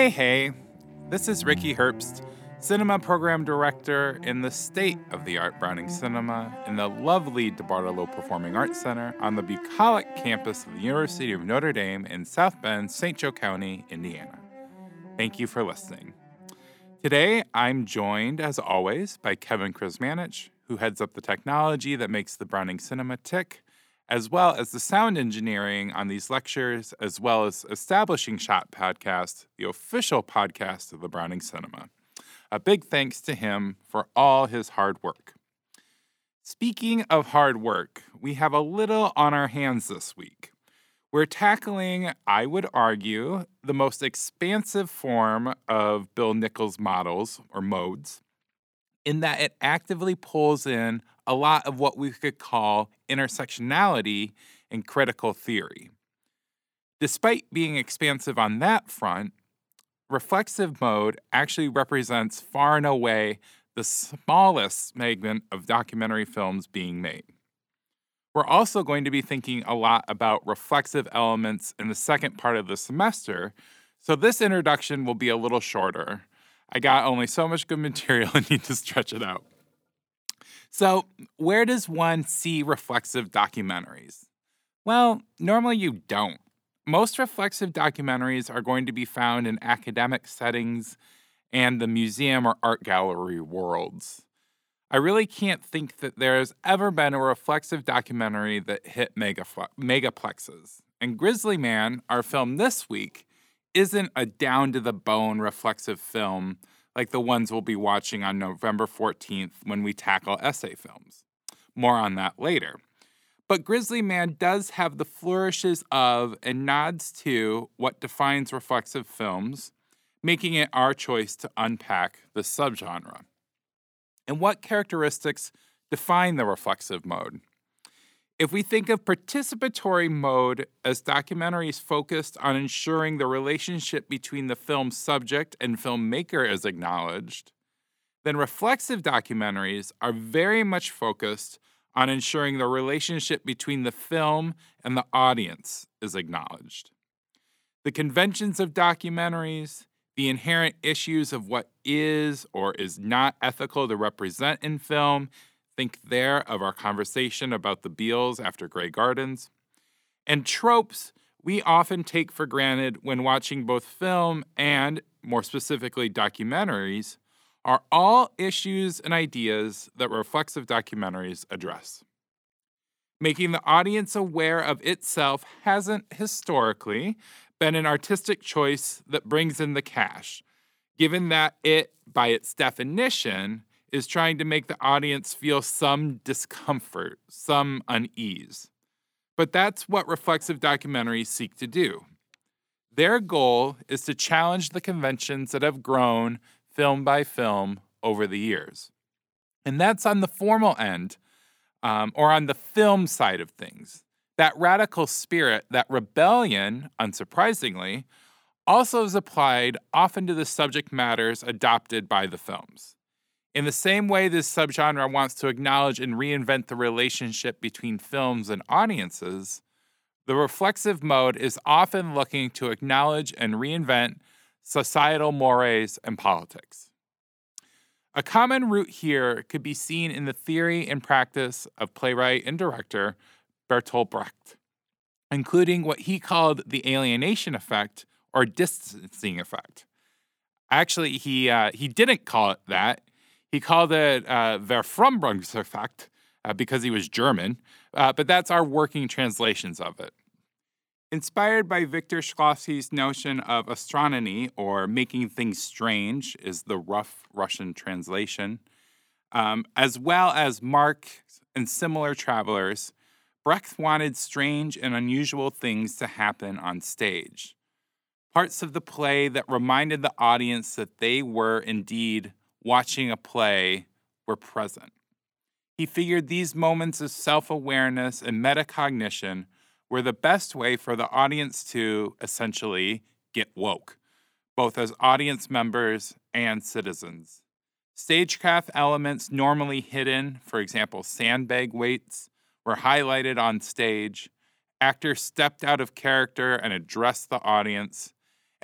Hey, this is Ricky Herbst, Cinema Program Director in the state-of-the-art Browning Cinema in the lovely DeBartolo Performing Arts Center on the bucolic campus of the University of Notre Dame in South Bend, St. Joe County, Indiana. Thank you for listening. Today, I'm joined, as always, by Kevin Krzyzmanich, who heads up the technology that makes the Browning Cinema tick, as well as the sound engineering on these lectures, as well as establishing Shot Podcast, the official podcast of the Browning Cinema. A big thanks to him for all his hard work. Speaking of hard work, we have a little on our hands this week. We're tackling, I would argue, the most expansive form of Bill Nichols models, or modes, in that it actively pulls in a lot of what we could call intersectionality in critical theory. Despite being expansive on that front, reflexive mode actually represents far and away the smallest segment of documentary films being made. We're also going to be thinking a lot about reflexive elements in the second part of the semester, so this introduction will be a little shorter. I got only so much good material and need to stretch it out. So, where does one see reflexive documentaries? Well, normally you don't. Most reflexive documentaries are going to be found in academic settings and the museum or art gallery worlds. I really can't think that there has ever been a reflexive documentary that hit megaplexes. And Grizzly Man, our film this week, isn't a down-to-the-bone reflexive film like the ones we'll be watching on November 14th when we tackle essay films. More on that later. But Grizzly Man does have the flourishes of and nods to what defines reflexive films, making it our choice to unpack the subgenre. And what characteristics define the reflexive mode? If we think of participatory mode as documentaries focused on ensuring the relationship between the film subject and filmmaker is acknowledged, then reflexive documentaries are very much focused on ensuring the relationship between the film and the audience is acknowledged. The conventions of documentaries, the inherent issues of what is or is not ethical to represent in film, think there of our conversation about the Beals after Grey Gardens, and tropes we often take for granted when watching both film and, more specifically, documentaries, are all issues and ideas that reflexive documentaries address. Making the audience aware of itself hasn't historically been an artistic choice that brings in the cash, given that it, by its definition, is trying to make the audience feel some discomfort, some unease. But that's what reflexive documentaries seek to do. Their goal is to challenge the conventions that have grown film by film over the years. And that's on the formal end, or on the film side of things. That radical spirit, that rebellion, unsurprisingly, also is applied often to the subject matters adopted by the films. In the same way this subgenre wants to acknowledge and reinvent the relationship between films and audiences, the reflexive mode is often looking to acknowledge and reinvent societal mores and politics. A common root here could be seen in the theory and practice of playwright and director Bertolt Brecht, including what he called the alienation effect or distancing effect. Actually, he didn't call it that. He called it Verfremdungseffekt because he was German, but that's our working translations of it. Inspired by Victor Shklovsky's notion of astronomy, or making things strange, is the rough Russian translation, as well as Marx and similar travelers, Brecht wanted strange and unusual things to happen on stage. Parts of the play that reminded the audience that they were indeed watching a play were present. He figured these moments of self-awareness and metacognition were the best way for the audience to, essentially, get woke, both as audience members and citizens. Stagecraft elements normally hidden, for example, sandbag weights, were highlighted on stage. Actors stepped out of character and addressed the audience,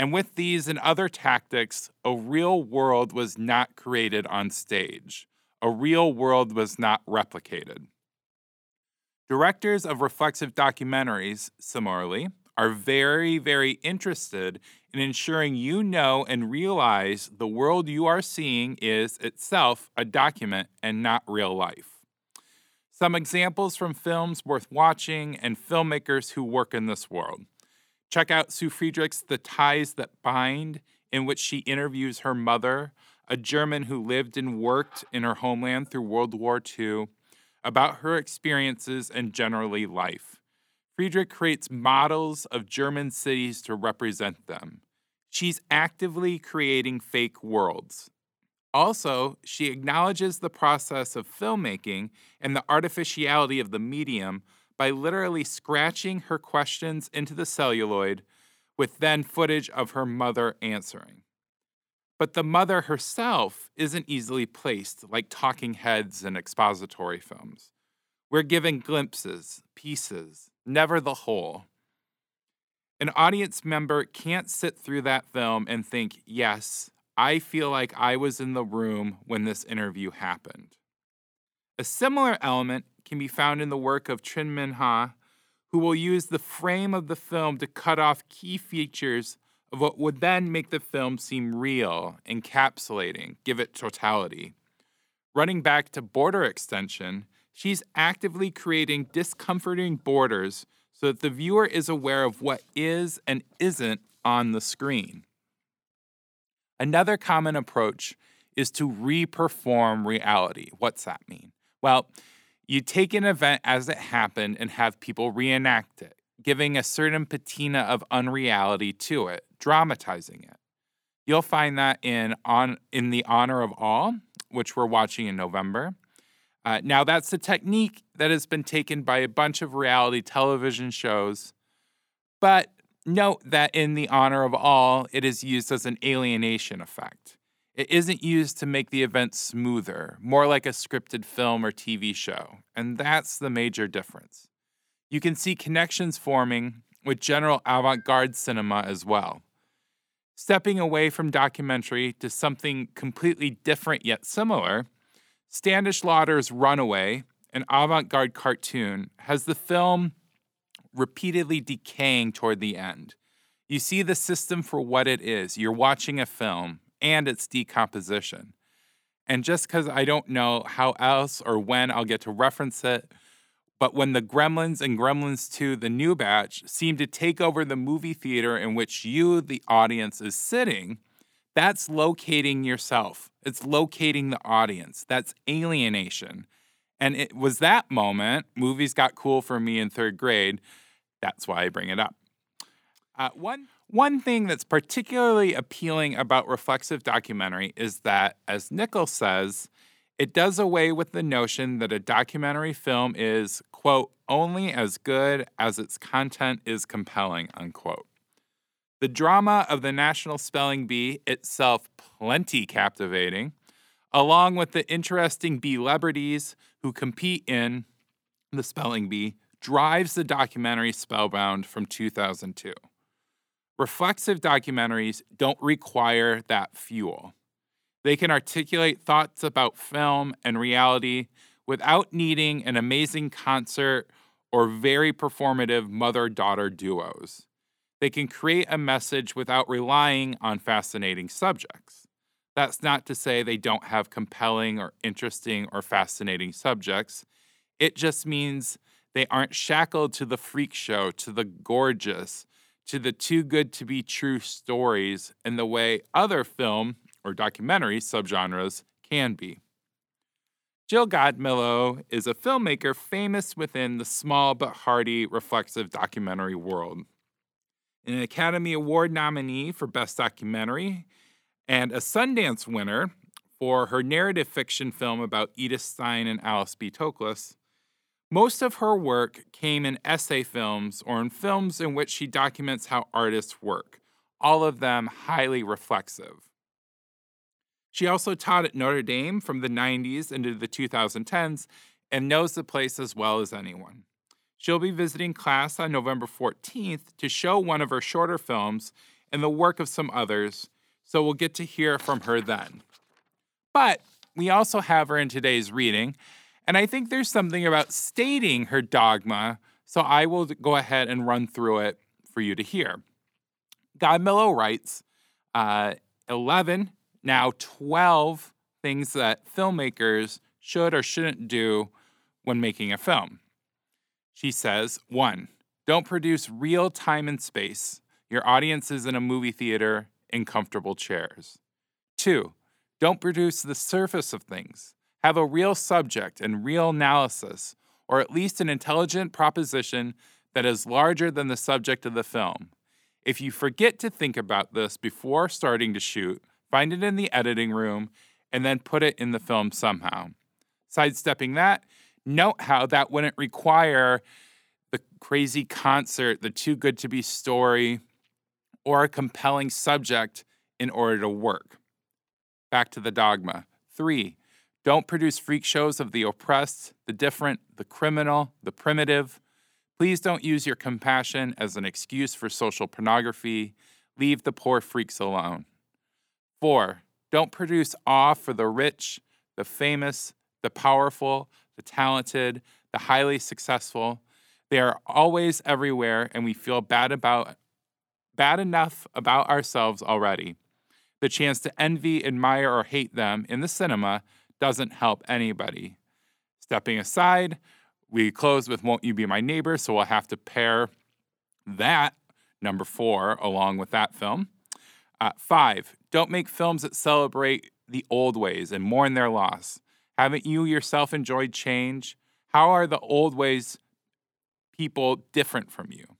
And with these and other tactics, a real world was not created on stage. A real world was not replicated. Directors of reflexive documentaries, similarly, are very, very interested in ensuring you know and realize the world you are seeing is itself a document and not real life. Some examples from films worth watching and filmmakers who work in this world. Check out Sue Friedrich's The Ties That Bind, in which she interviews her mother, a German who lived and worked in her homeland through World War II, about her experiences and generally life. Friedrich creates models of German cities to represent them. She's actively creating fake worlds. Also, she acknowledges the process of filmmaking and the artificiality of the medium by literally scratching her questions into the celluloid with then footage of her mother answering. But the mother herself isn't easily placed like talking heads and expository films. We're given glimpses, pieces, never the whole. An audience member can't sit through that film and think, yes, I feel like I was in the room when this interview happened. A similar element can be found in the work of Trinh Minh Ha, who will use the frame of the film to cut off key features of what would then make the film seem real, encapsulating, give it totality. Running back to border extension, she's actively creating discomforting borders so that the viewer is aware of what is and isn't on the screen. Another common approach is to re-perform reality. What's that mean? Well, you take an event as it happened and have people reenact it, giving a certain patina of unreality to it, dramatizing it. You'll find that in The Honor of All, which we're watching in November. Now, that's a technique that has been taken by a bunch of reality television shows, but note that in The Honor of All, it is used as an alienation effect. It isn't used to make the event smoother, more like a scripted film or TV show, and that's the major difference. You can see connections forming with general avant-garde cinema as well. Stepping away from documentary to something completely different yet similar, Standish Lauder's Runaway, an avant-garde cartoon, has the film repeatedly decaying toward the end. You see the system for what it is. You're watching a film and its decomposition. And just because I don't know how else or when I'll get to reference it, but when the Gremlins and Gremlins 2, the new batch, seem to take over the movie theater in which you, the audience, is sitting, that's locating yourself. It's locating the audience. That's alienation. And it was that moment, movies got cool for me in third grade. That's why I bring it up. One thing that's particularly appealing about reflexive documentary is that, as Nichols says, it does away with the notion that a documentary film is, quote, only as good as its content is compelling, unquote. The drama of the National Spelling Bee, itself plenty captivating, along with the interesting bee-lebrities who compete in the Spelling Bee, drives the documentary Spellbound from 2002. Reflexive documentaries don't require that fuel. They can articulate thoughts about film and reality without needing an amazing concert or very performative mother-daughter duos. They can create a message without relying on fascinating subjects. That's not to say they don't have compelling or interesting or fascinating subjects. It just means they aren't shackled to the freak show, to the gorgeous, to the too good to be true stories in the way other film or documentary subgenres can be. Jill Godmilow is a filmmaker famous within the small but hearty reflexive documentary world. An Academy Award nominee for Best Documentary and a Sundance winner for her narrative fiction film about Edith Stein and Alice B. Toklas, most of her work came in essay films or in films in which she documents how artists work, all of them highly reflexive. She also taught at Notre Dame from the 90s into the 2010s and knows the place as well as anyone. She'll be visiting class on November 14th to show one of her shorter films and the work of some others, so we'll get to hear from her then. But we also have her in today's reading, and I think there's something about stating her dogma, so I will go ahead and run through it for you to hear. Godmillo writes 11, now 12 things that filmmakers should or shouldn't do when making a film. She says, 1, don't produce real time and space. Your audience is in a movie theater in comfortable chairs. 2, don't produce the surface of things. Have a real subject and real analysis, or at least an intelligent proposition that is larger than the subject of the film. If you forget to think about this before starting to shoot, find it in the editing room, and then put it in the film somehow. Sidestepping that, note how that wouldn't require the crazy concert, the too good to be story, or a compelling subject in order to work. Back to the dogma. 3, don't produce freak shows of the oppressed, the different, the criminal, the primitive. Please don't use your compassion as an excuse for social pornography. Leave the poor freaks alone. 4, don't produce awe for the rich, the famous, the powerful, the talented, the highly successful. They are always everywhere, and we feel bad enough about ourselves already. The chance to envy, admire, or hate them in the cinema doesn't help anybody. Stepping aside, we close with Won't You Be My Neighbor, so we'll have to pair that, number 4, along with that film. 5, don't make films that celebrate the old ways and mourn their loss. Haven't you yourself enjoyed change? How are the old ways people different from you?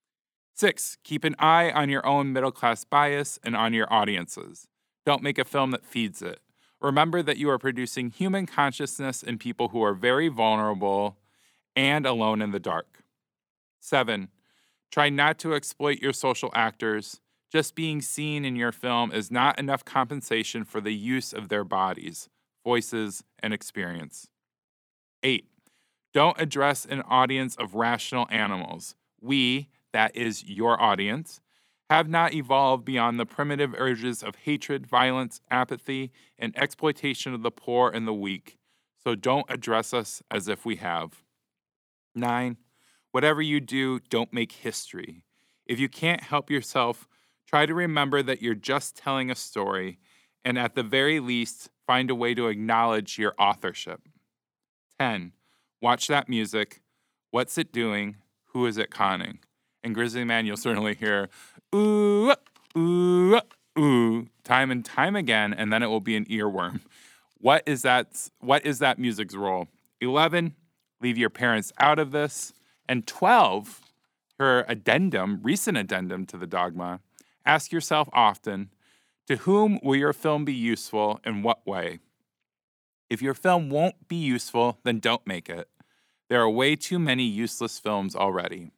6, keep an eye on your own middle-class bias and on your audiences. Don't make a film that feeds it. Remember that you are producing human consciousness in people who are very vulnerable and alone in the dark. 7, try not to exploit your social actors. Just being seen in your film is not enough compensation for the use of their bodies, voices, and experience. 8, don't address an audience of rational animals. We, that is your audience, have not evolved beyond the primitive urges of hatred, violence, apathy, and exploitation of the poor and the weak, so don't address us as if we have. 9, whatever you do, don't make history. If you can't help yourself, try to remember that you're just telling a story, and at the very least, find a way to acknowledge your authorship. 10, watch that music. What's it doing? Who is it conning? And Grizzly Man, you'll certainly hear, ooh, ooh, ooh, time and time again, and then it will be an earworm. What is that music's role? 11, leave your parents out of this. And 12, her recent addendum to the dogma, ask yourself often, to whom will your film be useful, in what way? If your film won't be useful, then don't make it. There are way too many useless films already.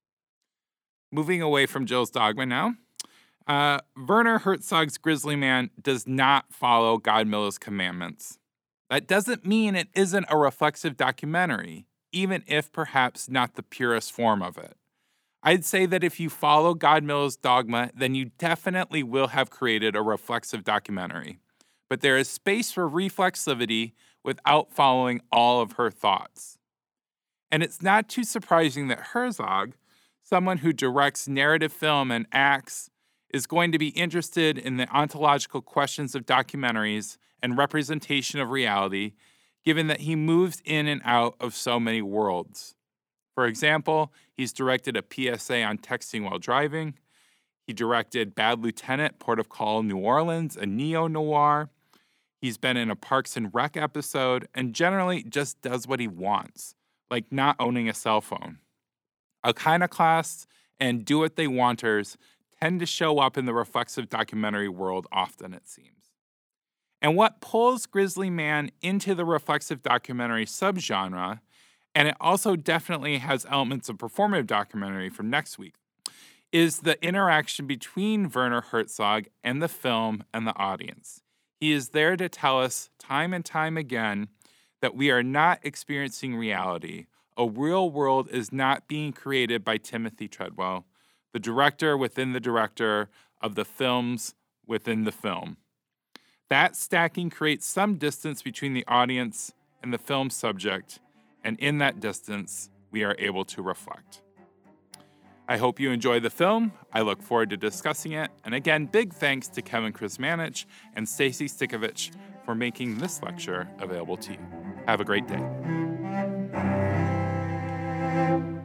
Moving away from Jill's dogma now, Werner Herzog's Grizzly Man does not follow Godmillo's commandments. That doesn't mean it isn't a reflexive documentary, even if perhaps not the purest form of it. I'd say that if you follow Godmillo's dogma, then you definitely will have created a reflexive documentary. But there is space for reflexivity without following all of her thoughts. And it's not too surprising that Herzog, someone who directs narrative film and acts, is going to be interested in the ontological questions of documentaries and representation of reality, given that he moves in and out of so many worlds. For example, he's directed a PSA on texting while driving. He directed Bad Lieutenant, Port of Call, New Orleans, a neo-noir. He's been in a Parks and Rec episode and generally just does what he wants, like not owning a cell phone. Iconoclasts and do-what-they-wanters tend to show up in the reflexive documentary world often, it seems. And what pulls Grizzly Man into the reflexive documentary subgenre, and it also definitely has elements of performative documentary from next week, is the interaction between Werner Herzog and the film and the audience. He is there to tell us time and time again that we are not experiencing reality. A real world is not being created by Timothy Treadwell. the director within the director of the films within the film. That stacking creates some distance between the audience and the film subject, and in that distance, we are able to reflect. I hope you enjoy the film. I look forward to discussing it. And again, big thanks to Kevin Krasmanich and Stacy Stikovich for making this lecture available to you. Have a great day.